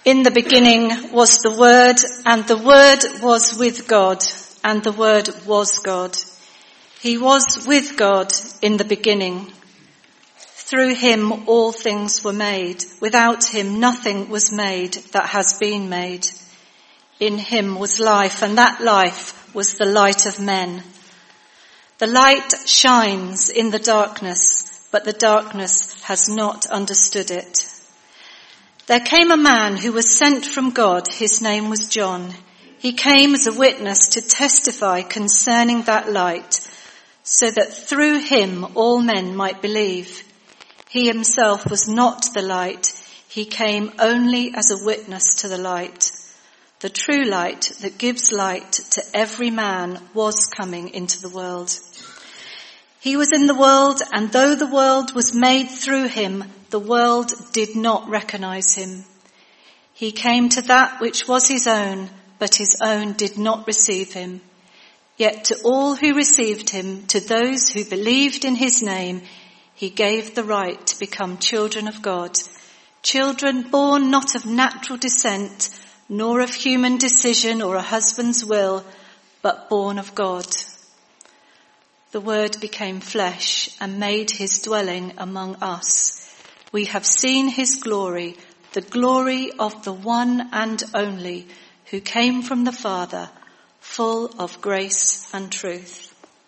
In the beginning was the Word, and the Word was with God, and the Word was God. He was with God in the beginning. Through him all things were made. Without him nothing was made that has been made. In him was life, and that life was the light of men. The light shines in the darkness, but the darkness has not understood it. There came a man who was sent from God. His name was John. He came as a witness to testify concerning that light, so that through him all men might believe. He himself was not the light. He came only as a witness to the light. The true light that gives light to every man was coming into the world. He was in the world, and though the world was made through him, the world did not recognize him. He came to that which was his own, but his own did not receive him. Yet to all who received him, to those who believed in his name, he gave the right to become children of God, children born not of natural descent, nor of human decision or a husband's will, but born of God. The Word became flesh and made his dwelling among us. We have seen his glory, the glory of the one and only, who came from the Father, full of grace and truth.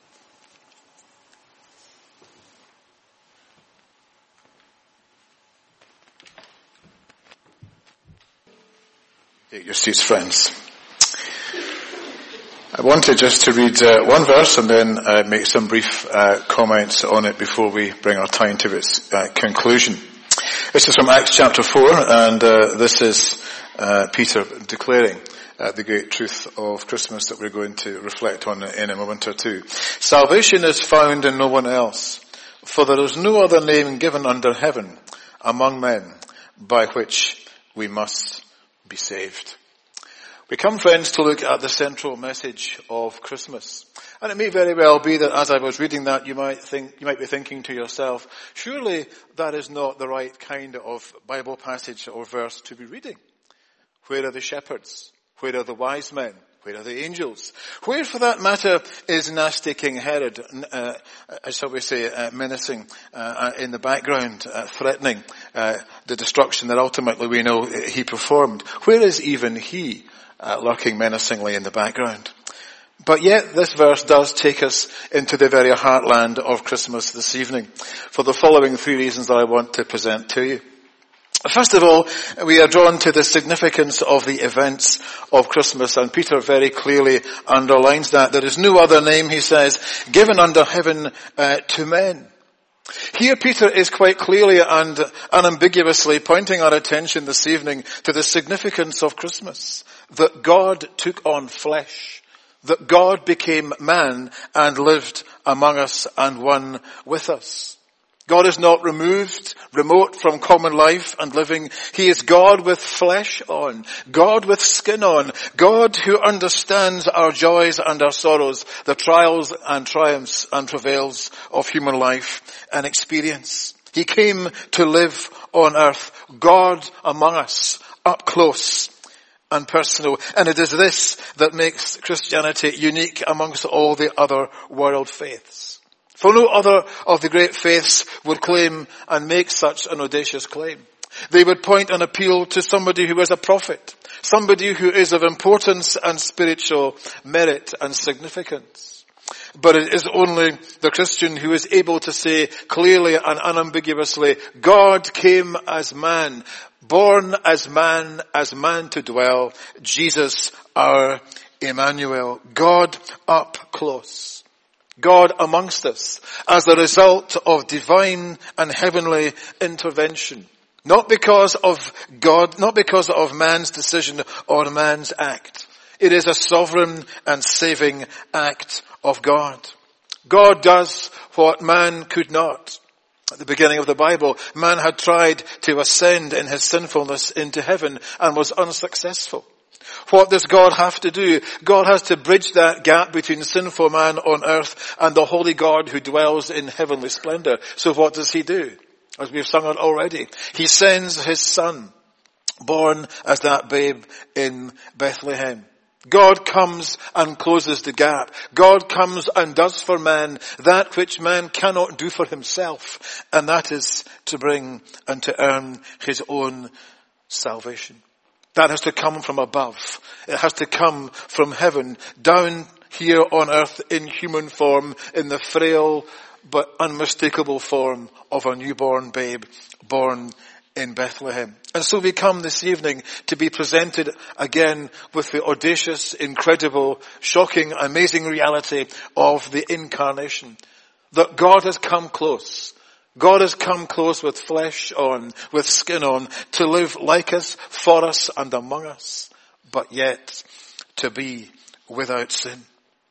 Take your seats, friends. I wanted just to read one verse and then make some brief comments on it before we bring our time to its conclusion. This is from Acts chapter 4, and this is Peter declaring the great truth of Christmas that we're going to reflect on in a moment or two. Salvation is found in no one else, for there is no other name given under heaven among men by which we must be saved. We come, friends, to look at the central message of Christmas. And it may very well be that as I was reading that, you might be thinking to yourself, surely that is not the right kind of Bible passage or verse to be reading. Where are the shepherds? Where are the wise men? Where are the angels? Where, for that matter, is nasty King Herod, shall we say, menacing in the background, threatening the destruction that ultimately we know he performed? Where is even he lurking menacingly in the background? But yet this verse does take us into the very heartland of Christmas this evening for the following three reasons that I want to present to you. First of all, we are drawn to the significance of the events of Christmas, and Peter very clearly underlines that. There is no other name, he says, given under heaven to men. Here Peter is quite clearly and unambiguously pointing our attention this evening to the significance of Christmas, that God took on flesh, that God became man and lived among us and one with us. God is not remote from common life and living. He is God with flesh on, God with skin on, God who understands our joys and our sorrows, the trials and triumphs and travails of human life and experience. He came to live on earth, God among us, up close and personal. And it is this that makes Christianity unique amongst all the other world faiths. For no other of the great faiths would claim and make such an audacious claim. They would point and appeal to somebody who is a prophet, somebody who is of importance and spiritual merit and significance. But it is only the Christian who is able to say clearly and unambiguously, God came as man, born as man to dwell, Jesus our Emmanuel, God up close. God amongst us as a result of divine and heavenly intervention. Not because of God, not because of man's decision or man's act. It is a sovereign and saving act of God. God does what man could not. At the beginning of the Bible, man had tried to ascend in his sinfulness into heaven and was unsuccessful. What does God have to do? God has to bridge that gap between sinful man on earth and the holy God who dwells in heavenly splendor. So what does he do? As we've sung it already, he sends his son born as that babe in Bethlehem. God comes and closes the gap. God comes and does for man that which man cannot do for himself, and that is to bring and to earn his own salvation. That has to come from above. It has to come from heaven, down here on earth in human form, in the frail but unmistakable form of a newborn babe born in Bethlehem. And so we come this evening to be presented again with the audacious, incredible, shocking, amazing reality of the incarnation. That God has come close. God has come close with flesh on, with skin on, to live like us, for us, and among us, but yet to be without sin.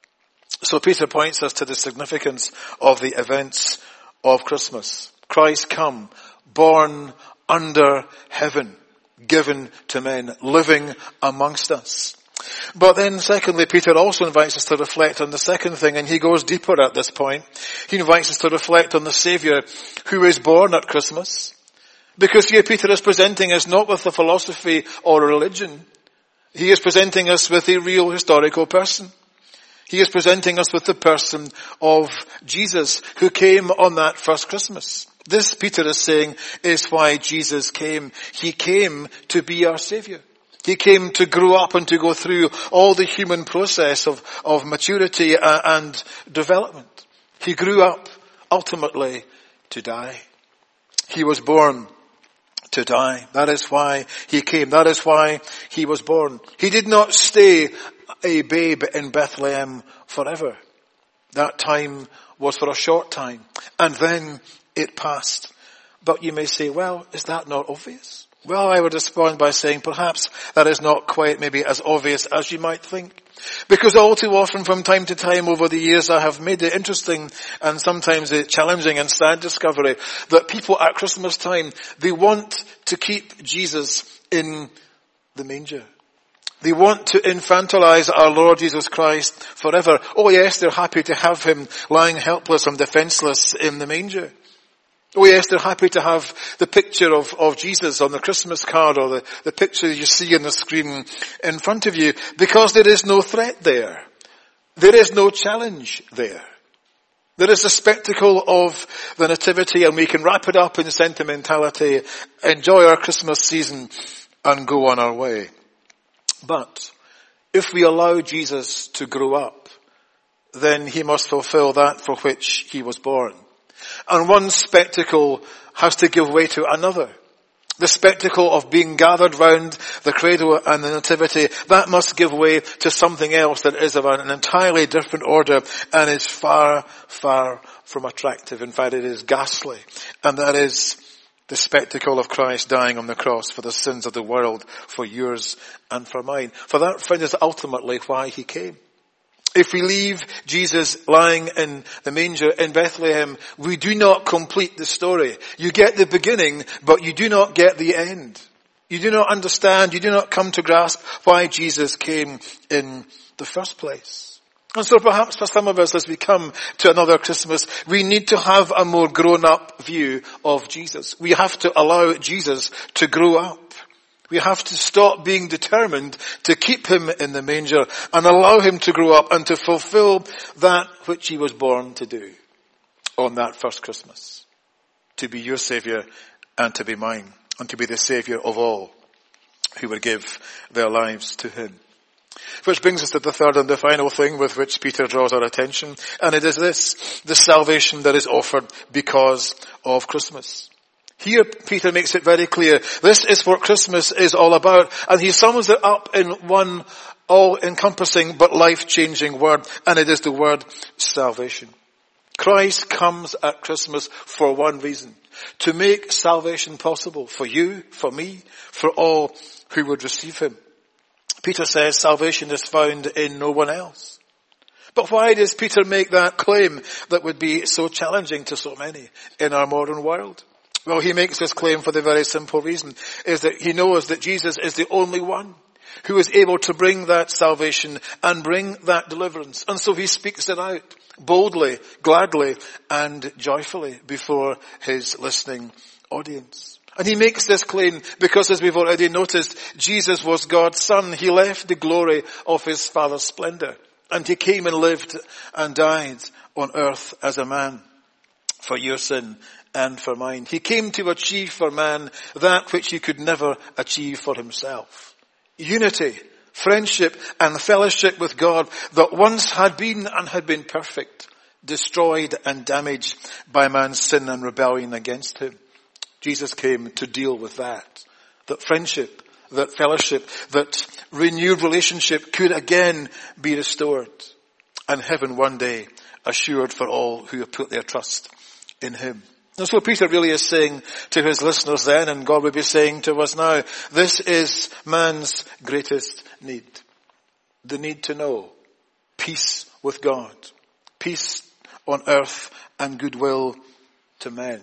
So Peter points us to the significance of the events of Christmas. Christ come, born under heaven, given to men, living amongst us. But then secondly, Peter also invites us to reflect on the second thing, and he goes deeper at this point. He invites us to reflect on the Saviour who is born at Christmas. Because here Peter is presenting us not with a philosophy or a religion. He is presenting us with a real historical person. He is presenting us with the person of Jesus, who came on that first Christmas. This, Peter is saying, is why Jesus came. He came to be our Saviour. He came to grow up and to go through all the human process of maturity and development. He grew up ultimately to die. He was born to die. That is why he came. That is why he was born. He did not stay a babe in Bethlehem forever. That time was for a short time, and then it passed. But you may say, well, is that not obvious? Well, I would respond by saying perhaps that is not quite maybe as obvious as you might think. Because all too often from time to time over the years I have made the interesting and sometimes the challenging and sad discovery that people at Christmas time, they want to keep Jesus in the manger. They want to infantilize our Lord Jesus Christ forever. Oh yes, they're happy to have him lying helpless and defenseless in the manger. Oh yes, they're happy to have the picture of Jesus on the Christmas card or the picture you see on the screen in front of you, because there is no threat there. There is no challenge there. There is the spectacle of the Nativity, and we can wrap it up in sentimentality, enjoy our Christmas season and go on our way. But if we allow Jesus to grow up, then he must fulfill that for which he was born. And one spectacle has to give way to another. The spectacle of being gathered round the cradle and the nativity, that must give way to something else that is of an entirely different order and is far, far from attractive. In fact, it is ghastly. And that is the spectacle of Christ dying on the cross for the sins of the world, for yours and for mine. For that, friend, is ultimately why he came. If we leave Jesus lying in the manger in Bethlehem, we do not complete the story. You get the beginning, but you do not get the end. You do not understand, you do not come to grasp why Jesus came in the first place. And so perhaps for some of us, as we come to another Christmas, we need to have a more grown-up view of Jesus. We have to allow Jesus to grow up. We have to stop being determined to keep him in the manger and allow him to grow up and to fulfill that which he was born to do on that first Christmas. To be your Saviour and to be mine, and to be the Saviour of all who would give their lives to him. Which brings us to the third and the final thing with which Peter draws our attention, and it is this: the salvation that is offered because of Christmas. Here Peter makes it very clear, this is what Christmas is all about, and he sums it up in one all-encompassing but life-changing word, and it is the word salvation. Christ comes at Christmas for one reason: to make salvation possible for you, for me, for all who would receive him. Peter says salvation is found in no one else. But why does Peter make that claim that would be so challenging to so many in our modern world? Well, he makes this claim for the very simple reason, is that he knows that Jesus is the only one who is able to bring that salvation and bring that deliverance. And so he speaks it out boldly, gladly, and joyfully before his listening audience. And he makes this claim because, as we've already noticed, Jesus was God's Son. He left the glory of his Father's splendor. And he came and lived and died on earth as a man for your sin and for mine. He came to achieve for man that which he could never achieve for himself. Unity, friendship and fellowship with God that once had been and had been perfect, destroyed and damaged by man's sin and rebellion against him. Jesus came to deal with that friendship, that fellowship, that renewed relationship could again be restored, and heaven one day assured for all who have put their trust in him. That's what Peter really is saying to his listeners then, and God will be saying to us now. This is man's greatest need. The need to know peace with God, peace on earth and goodwill to men.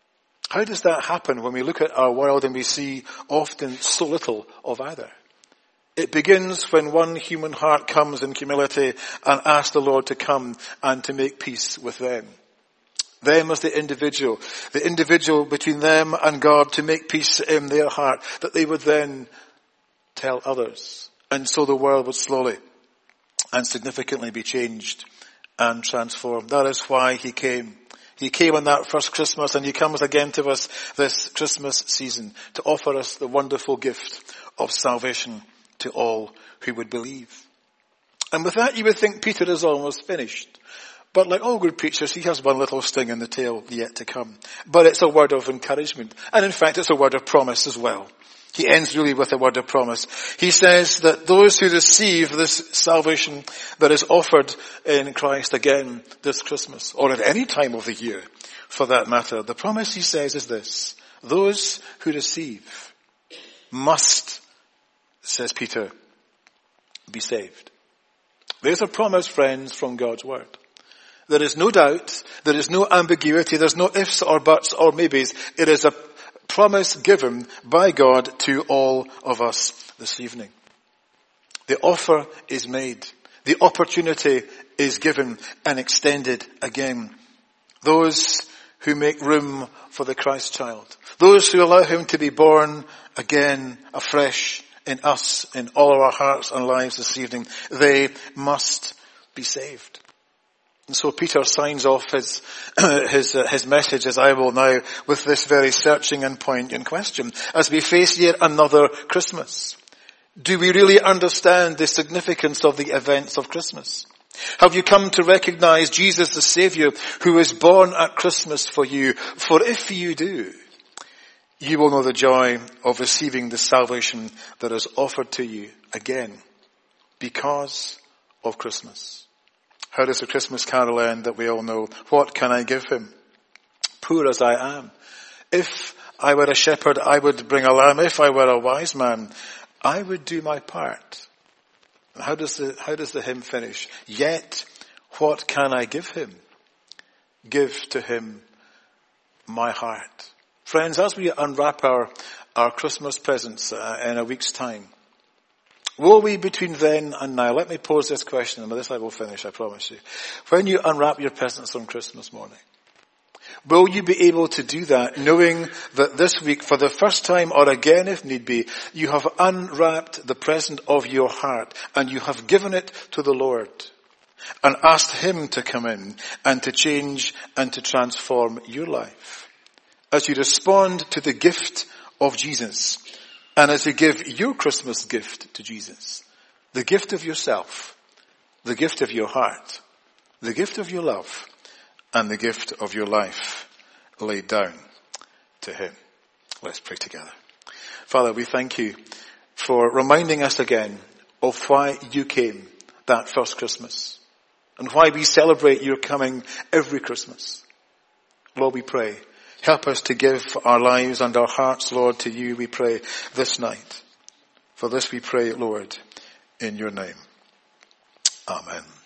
How does that happen when we look at our world and we see often so little of either? It begins when one human heart comes in humility and asks the Lord to come and to make peace with them. Them as the individual between them and God, to make peace in their heart, that they would then tell others. And so the world would slowly and significantly be changed and transformed. That is why he came. He came on that first Christmas, and he comes again to us this Christmas season to offer us the wonderful gift of salvation to all who would believe. And with that you would think Peter is almost finished. But like all good preachers, he has one little sting in the tail yet to come. But it's a word of encouragement. And in fact, it's a word of promise as well. He ends really with a word of promise. He says that those who receive this salvation that is offered in Christ again this Christmas, or at any time of the year for that matter, the promise, he says, is this: those who receive must, says Peter, be saved. There's a promise, friends, from God's word. There is no doubt, there is no ambiguity, there's no ifs or buts or maybes. It is a promise given by God to all of us this evening. The offer is made. The opportunity is given and extended again. Those who make room for the Christ child, those who allow him to be born again afresh in us, in all of our hearts and lives this evening, they must be saved. And so Peter signs off his message, as I will now, with this very searching and poignant question. As we face yet another Christmas, do we really understand the significance of the events of Christmas? Have you come to recognize Jesus the Savior who is born at Christmas for you? For if you do, you will know the joy of receiving the salvation that is offered to you again because of Christmas. How does the Christmas carol end that we all know? What can I give him? Poor as I am. If I were a shepherd, I would bring a lamb. If I were a wise man, I would do my part. How does the hymn finish? Yet, what can I give him? Give to him my heart. Friends, as we unwrap our Christmas presents in a week's time, will we, between then and now, let me pose this question, and with this I will finish, I promise you. When you unwrap your presents on Christmas morning, will you be able to do that knowing that this week, for the first time, or again if need be, you have unwrapped the present of your heart and you have given it to the Lord and asked him to come in and to change and to transform your life? As you respond to the gift of Jesus, and as you give your Christmas gift to Jesus, the gift of yourself, the gift of your heart, the gift of your love, and the gift of your life laid down to him. Let's pray together. Father, we thank you for reminding us again of why you came that first Christmas and why we celebrate your coming every Christmas. Lord, we pray, help us to give our lives and our hearts, Lord, to you, we pray, this night. For this we pray, Lord, in your name. Amen.